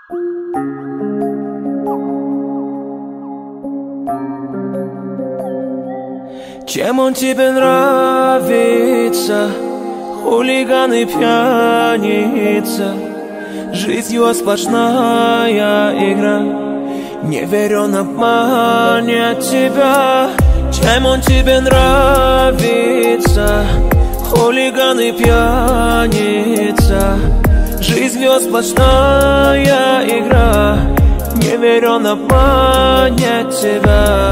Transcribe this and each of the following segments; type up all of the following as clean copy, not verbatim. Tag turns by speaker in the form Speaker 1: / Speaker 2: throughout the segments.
Speaker 1: Чем он тебе нравится? Хулиган и пьяница. Жизнь его сплошная игра. Не верю, он обманет тебя. Чем он тебе нравится? Хулиган и пьяница. Жизнь его сплошная игра. Не верю, он обманет тебя.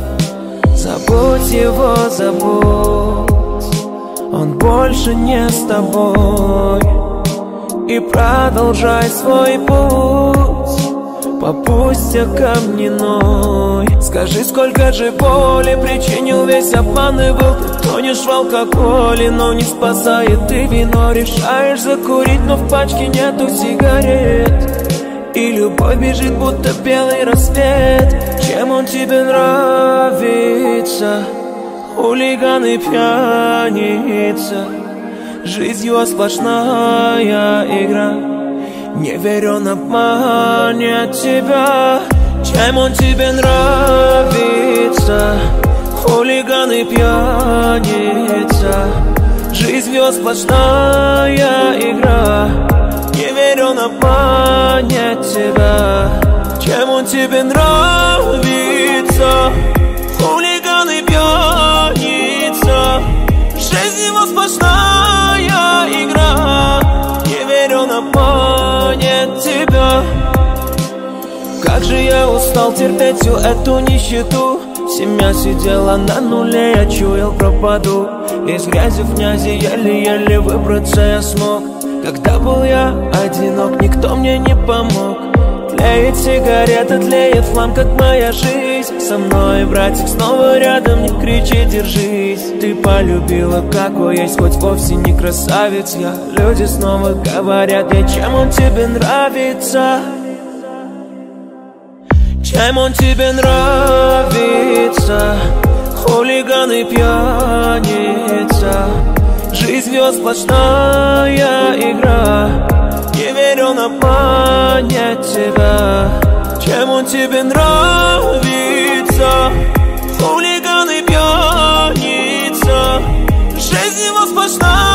Speaker 1: Забудь его, забудь, он больше не с тобой. И продолжай свой путь по пути каменной. Скажи, сколько же боли причинил весь обман и был. Ты тонешь в алкоголе, но не спасает ты вино. Решаешь закурить, но в пачке нету сигарет. И любовь бежит, будто белый рассвет. Чем он тебе нравится? Хулиган и пьяница. Жизнь его сплошная игра. Не верю, он обманет тебя. Чем он тебе нравится? Хулиган и пьяница. Жизнь его сплошная игра. Не верю, он обманет тебя. Чем он тебе нравится? Хулиган и пьяница. Жизнь его сплошная игра. Не верю, он обманет тебя. Как же я устал терпеть всю эту нищету. Семья сидела на нуле, я чуял пропаду. Из грязи в князи еле-еле выбраться я смог. Когда был я одинок, никто мне не помог. Тлеет сигарета, тлеет флам, как моя жизнь. Со мной, братик, снова рядом, не кричи, держись. Ты полюбила, какой есть, хоть вовсе не красавец я. Люди снова говорят, чем он тебе нравится? Чем он тебе нравится? Хулиган и пьяница. Жизнь его сплошная игра. Не верю, он обманет тебя. Чем он тебе нравится? Хулиган и пьяница. Жизнь его сплошная